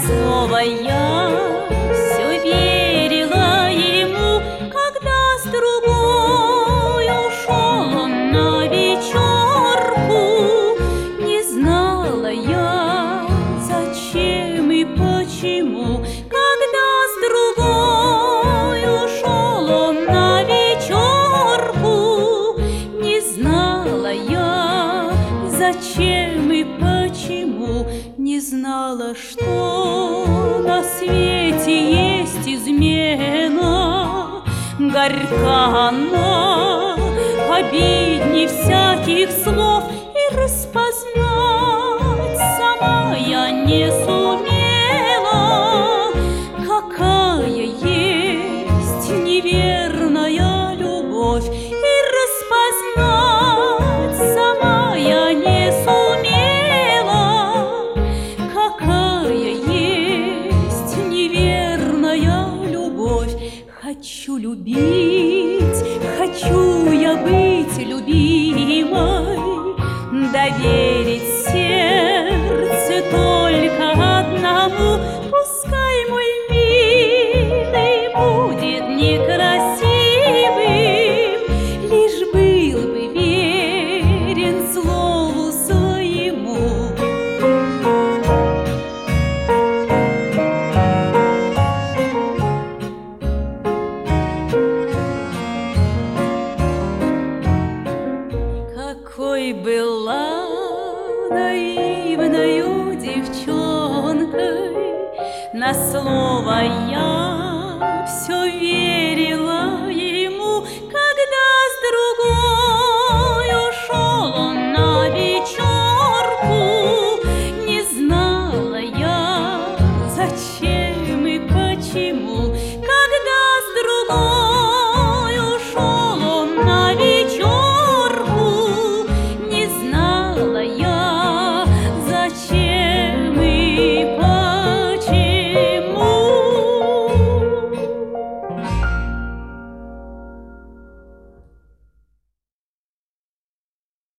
слово я все верила ему, когда с другой ушел он на вечерку. Не знала я, зачем и почему, когда с другой ушел он на вечерку. Не знала я, зачем и почему, не знала, что на свете есть измена. Горька она, обидней всяких слов, и распознать сама я не сумела, какая есть неверная любовь. И распознать сама я не сумела, какая есть неверная любовь. Хочу любить, хочу я быть любимой, доверить сердце только одному. Пускай мой милый будет некрасивым, лишь был бы верен слову своему. Какой была наивною девчонкой, на слово я все верила.